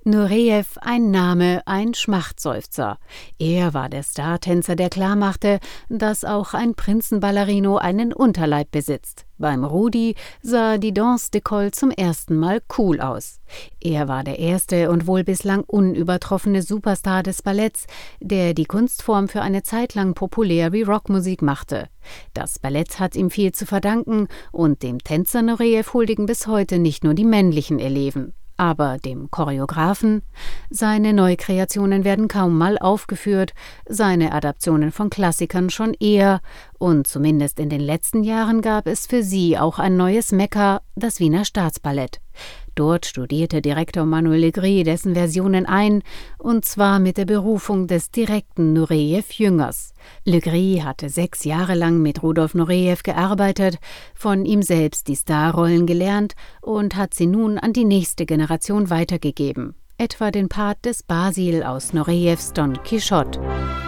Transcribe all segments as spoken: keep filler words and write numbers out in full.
Nureyev, ein Name, ein Schmachtseufzer. Er war der Startänzer, der klarmachte, dass auch ein Prinzenballerino einen Unterleib besitzt. Beim Rudi sah die Danse d'école zum ersten Mal cool aus. Er war der erste und wohl bislang unübertroffene Superstar des Balletts, der die Kunstform für eine Zeit lang populär wie Rockmusik machte. Das Ballett hat ihm viel zu verdanken und dem Tänzer Nureyev huldigen bis heute nicht nur die männlichen Eleven. Aber dem Choreografen? Seine Neukreationen werden kaum mal aufgeführt, seine Adaptionen von Klassikern schon eher, und zumindest in den letzten Jahren gab es für sie auch ein neues Mekka, das Wiener Staatsballett. Dort studierte Direktor Manuel Legris dessen Versionen ein, und zwar mit der Berufung des direkten Nureyev-Jüngers. Legris hatte sechs Jahre lang mit Rudolf Nureyev gearbeitet, von ihm selbst die Starrollen gelernt und hat sie nun an die nächste Generation weitergegeben, etwa den Part des Basil aus Nureyevs Don Quixote.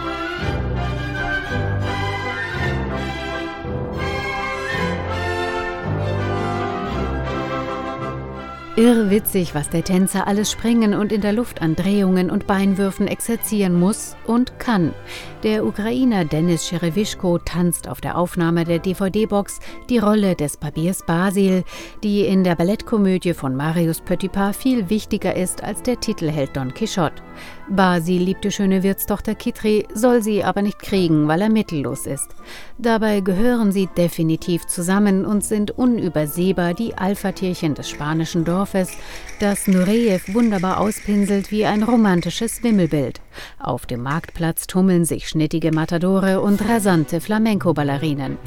Irrwitzig, was der Tänzer alles springen und in der Luft an Drehungen und Beinwürfen exerzieren muss und kann. Der Ukrainer Denis Cherewischko tanzt auf der Aufnahme der D V D-Box die Rolle des Barbiers Basil, die in der Ballettkomödie von Marius Petipa viel wichtiger ist als der Titelheld Don Quixote. Basil liebt die schöne Wirtstochter Kitri, soll sie aber nicht kriegen, weil er mittellos ist. Dabei gehören sie definitiv zusammen und sind unübersehbar die Alpha-Tierchen des spanischen Dorfes, das Nureyev wunderbar auspinselt wie ein romantisches Wimmelbild. Auf dem Marktplatz tummeln sich schnittige Matadore und rasante Flamenco-Ballerinen.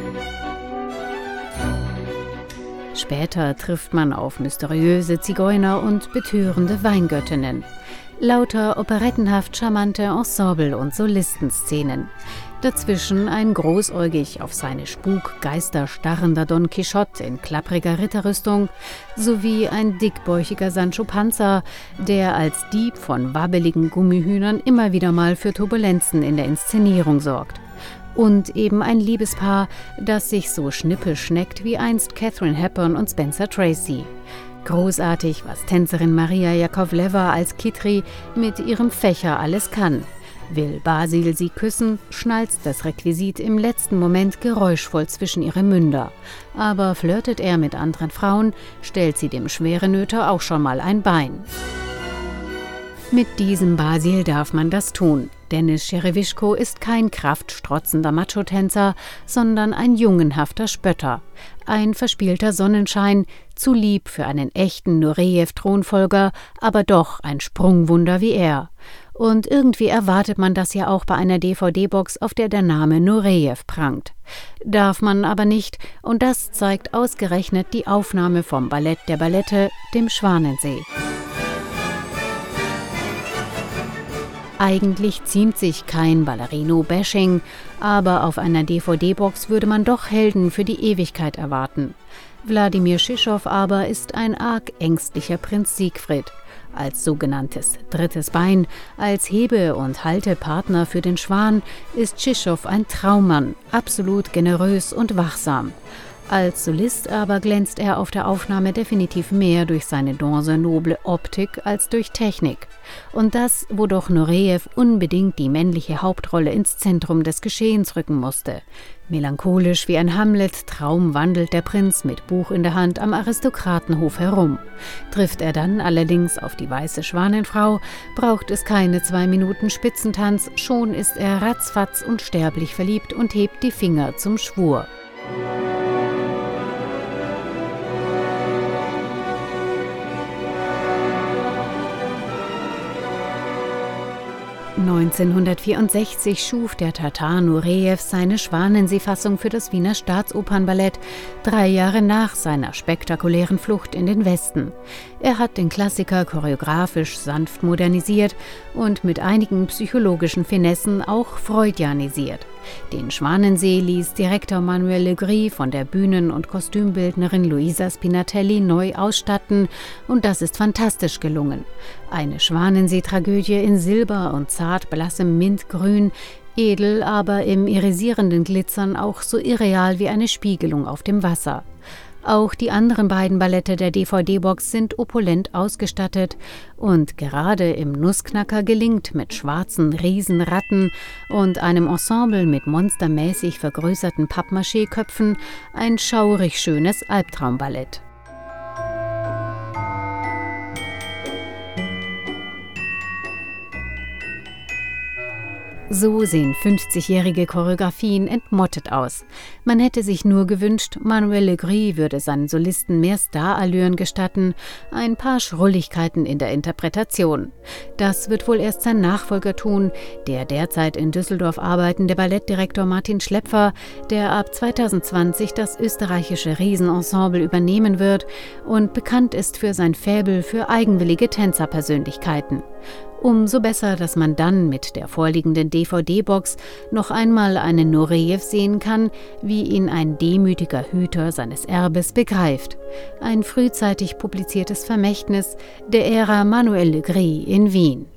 Später trifft man auf mysteriöse Zigeuner und betörende Weingöttinnen. Lauter operettenhaft charmante Ensemble- und Solistenszenen. Dazwischen ein großäugig auf seine Spukgeister starrender Don Quixote in klappriger Ritterrüstung sowie ein dickbäuchiger Sancho Panza, der als Dieb von wabbeligen Gummihühnern immer wieder mal für Turbulenzen in der Inszenierung sorgt. Und eben ein Liebespaar, das sich so schnippisch schneckt wie einst Katharine Hepburn und Spencer Tracy. Großartig, was Tänzerin Maria Jakovleva als Kitri mit ihrem Fächer alles kann. Will Basil sie küssen, schnalzt das Requisit im letzten Moment geräuschvoll zwischen ihre Münder. Aber flirtet er mit anderen Frauen, stellt sie dem Schwerenöter auch schon mal ein Bein. Mit diesem Basil darf man das tun. Denis Cherewischko ist kein kraftstrotzender Macho-Tänzer, sondern ein jungenhafter Spötter. Ein verspielter Sonnenschein, zu lieb für einen echten Nureyev-Thronfolger, aber doch ein Sprungwunder wie er. Und irgendwie erwartet man das ja auch bei einer D V D-Box, auf der der Name Nureyev prangt. Darf man aber nicht, und das zeigt ausgerechnet die Aufnahme vom Ballett der Ballette, dem Schwanensee. Eigentlich ziemt sich kein Ballerino-Bashing, aber auf einer D V D-Box würde man doch Helden für die Ewigkeit erwarten. Wladimir Schischow aber ist ein arg ängstlicher Prinz Siegfried. Als sogenanntes drittes Bein, als Hebe- und Haltepartner für den Schwan ist Schischow ein Traummann, absolut generös und wachsam. Als Solist aber glänzt er auf der Aufnahme definitiv mehr durch seine danse noble Optik als durch Technik. Und das, wo doch Nureyev unbedingt die männliche Hauptrolle ins Zentrum des Geschehens rücken musste. Melancholisch wie ein Hamlet-Traum wandelt der Prinz mit Buch in der Hand am Aristokratenhof herum. Trifft er dann allerdings auf die weiße Schwanenfrau, braucht es keine zwei Minuten Spitzentanz, schon ist er ratzfatz unsterblich verliebt und hebt die Finger zum Schwur. neunzehnhundertvierundsechzig schuf der Tatar Nureyev seine Schwanensee-Fassung für das Wiener Staatsopernballett, drei Jahre nach seiner spektakulären Flucht in den Westen. Er hat den Klassiker choreografisch sanft modernisiert und mit einigen psychologischen Finessen auch freudianisiert. Den Schwanensee ließ Direktor Manuel Legris von der Bühnen- und Kostümbildnerin Luisa Spinatelli neu ausstatten, und das ist fantastisch gelungen. Eine Schwanensee-Tragödie in Silber und zart blassem Mintgrün, edel, aber im irisierenden Glitzern auch so irreal wie eine Spiegelung auf dem Wasser. Auch die anderen beiden Ballette der D V D-Box sind opulent ausgestattet und gerade im Nussknacker gelingt mit schwarzen Riesenratten und einem Ensemble mit monstermäßig vergrößerten Pappmaché-Köpfen ein schaurig schönes Albtraumballett. So sehen fünfzigjährige Choreografien entmottet aus. Man hätte sich nur gewünscht, Manuel Legris würde seinen Solisten mehr Starallüren gestatten, ein paar Schrulligkeiten in der Interpretation. Das wird wohl erst sein Nachfolger tun, der derzeit in Düsseldorf arbeitende Ballettdirektor Martin Schlepfer, der ab zweitausendzwanzig das österreichische Riesenensemble übernehmen wird und bekannt ist für sein Faible für eigenwillige Tänzerpersönlichkeiten. Umso besser, dass man dann mit der vorliegenden D V D-Box noch einmal einen Nureyev sehen kann, wie ihn ein demütiger Hüter seines Erbes begreift. Ein frühzeitig publiziertes Vermächtnis der Ära Manuel Legris in Wien.